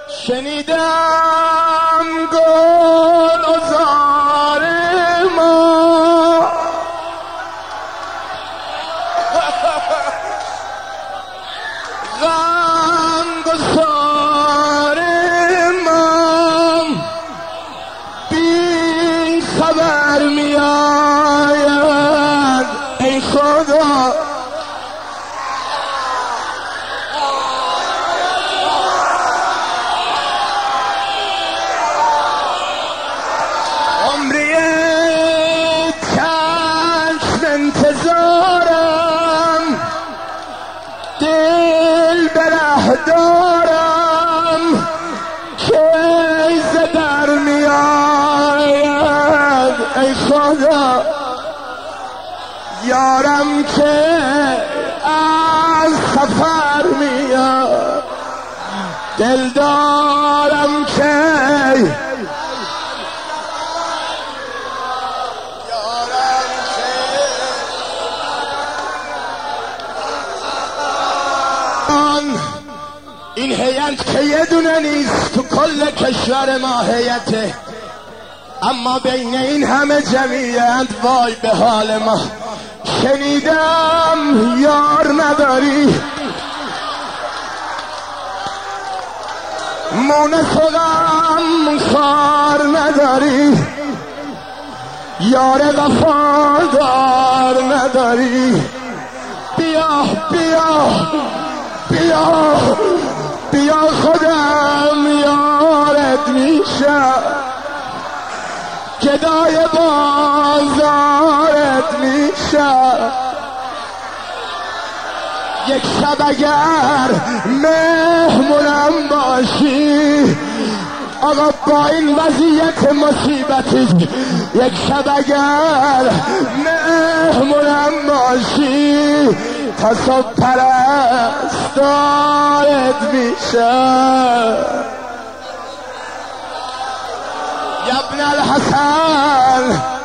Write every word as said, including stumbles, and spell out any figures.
شنیدم گل عذار ما غم گسار ما بی خبر می آید ای خدا عمری چشم انتظارم دل بره دارم که ز در می آید ای خدا یارم که از سفر می آید دل دارم که این هیئت که یه دونه نیست تو کل کشور ما هیئته، اما بین این همه جمعیت وای به حال ما. شنیدم یار نداری مونس و غم خار نداری یار وفادار نداری بیا بیا بیا بیا خودم یارت میشم گدای بازارت میشم یک شب اگر مهمونم باشی آقا با این وضعیت مصیبتی یک شب اگر مهمونم باشی تا صبح پرستارت میشم یا ابن الحسن